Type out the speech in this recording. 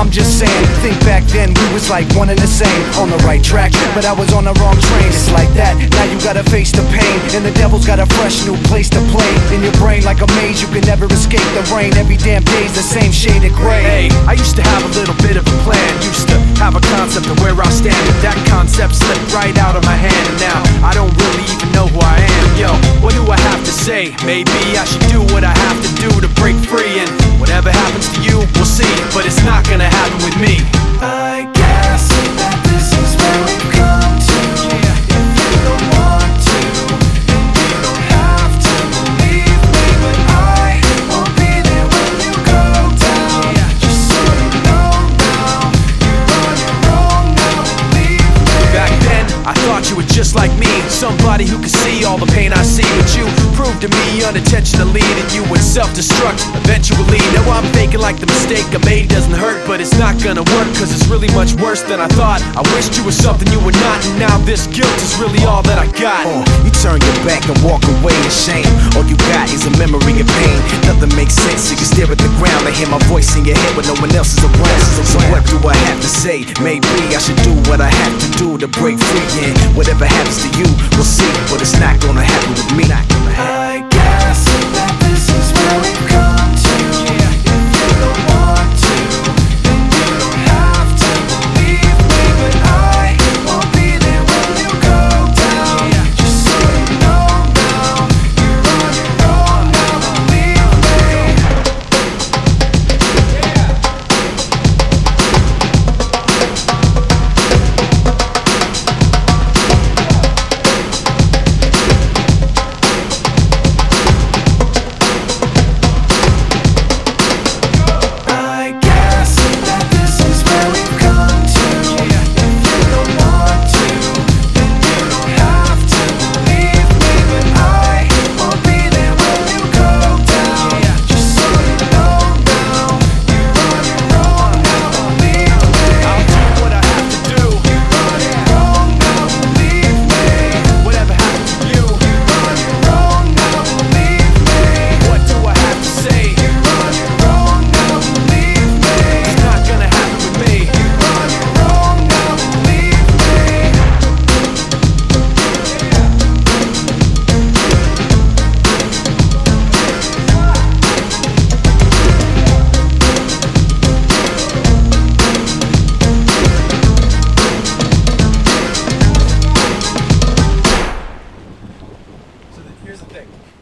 I'm just saying, think back then we was like one and the same. On the right track, but I was on the wrong train. It's like that, now you gotta face the pain, and the devil's got a fresh new place to play. In your brain like a maze, you can never escape the rain. Every damn day's the same shade of gray. Hey, I used to have a little bit of a plan, used to have a concept of where I stand, but that concept slipped right out of my hand, and now I don't really even know who I am. Yo, what do I have to say? Maybe I should do what I have to do to break free, and whatever happens to you, we'll see, but it's not gonna happen with me. I guess that this is where we've come to. If you don't want to, then you don't have to believe me, but I will be there when you go down. Just so you know now, you're on your own now, believe me. Back then, I thought you were just like me, somebody who could see all the pain I see, but you proved to me unintentionally that you would self-destruct eventually. Now I'm faking like the mistake I made doesn't hurt, but it's not gonna work, cause it's really much worse than I thought. I wished you were something you were not, and now this guilt is really all that I got. You turn your back and walk away in shame. All you got is a memory of pain. Nothing makes sense, you can stare at the ground and hear my voice in your head when no one else is around. So what do I have to say? Maybe I should do what I have to do to break free, and whatever happens to you, we'll see, but it's not gonna happen with me.